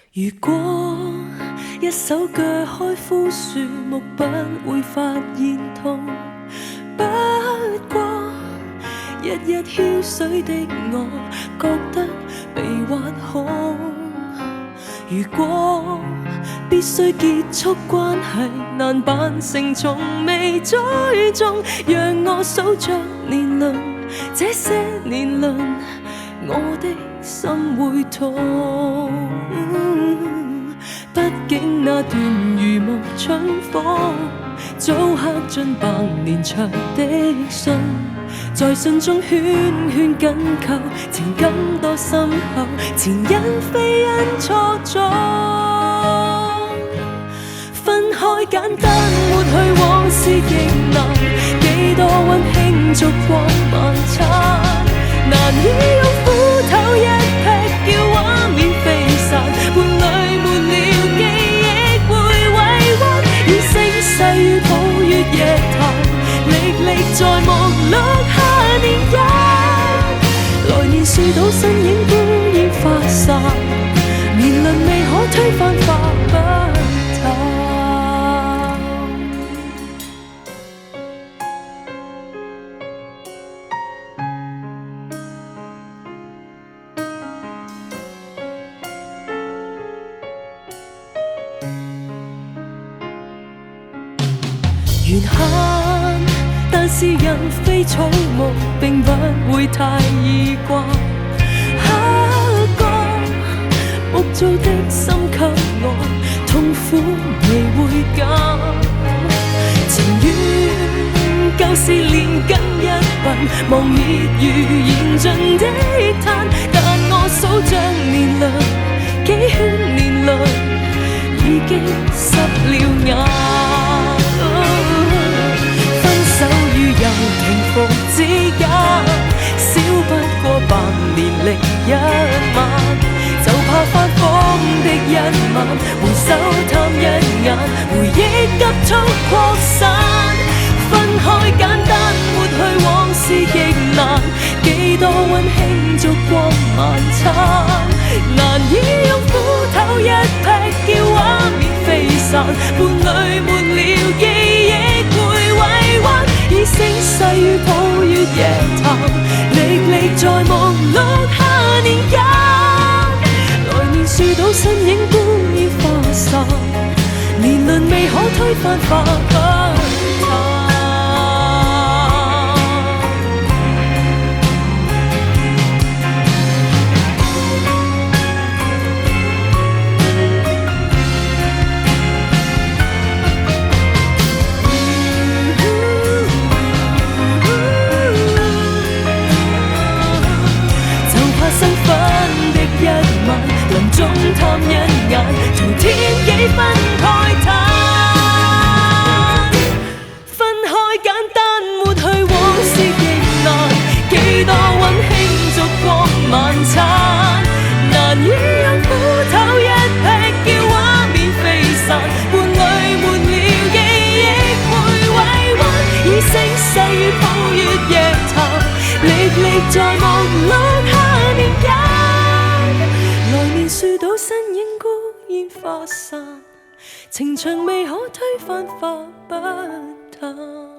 如果一手鋸開枯樹木，不會發現痛。不過日日澆水的我，覺得被挖空。如果必須結束關係，難扮成從未追蹤，讓我數着年輪，這些年輪，我的心會痛。畢竟那段如沐春風，早刻進百年長的信，在信中圈圈緊扣，情感多深厚，前因非因錯綜。分開簡單抹去往事亦難，幾多溫馨燭光晚餐，難以用斧頭一劈叫畫面飛散，伴侶沒了記憶會委屈，以聲勢於抱月夜談，歷歷在目錄下年日，來年樹倒身影孤煙發散，年輪未可推翻化不淡。緣慳，但是人非草木，並不會太易慣。刻過木造的心給我，痛苦未會減。情願舊事連根一吻，望滅如燃盡的炭，但我數着年輪，幾圈年輪已經濕了眼。於有停伏之間，少不過百年歷一晚，就怕翻風的一晚，回首探一眼，回憶急速擴散。分開簡單抹去往事亦難，幾多溫馨燭光晚餐，難以用斧頭一劈叫畫面飛散，伴侶沒了記憶會委屈，以聲勢於抱月夜談，歷歷在目錄下年間，來年樹倒身影孤煙化散，年輪未可推翻化不淡。新婚的一晚，臨終探一眼，從天幾分慨嘆。分開簡單抹去往事亦難，幾多溫馨燭光晚餐，難以用斧頭一劈叫畫面飛散，伴侶沒了記憶會委屈，以聲勢於抱月夜談，歷歷在目錄下。來年樹倒身影孤煙化散，情長未可推翻化不淡。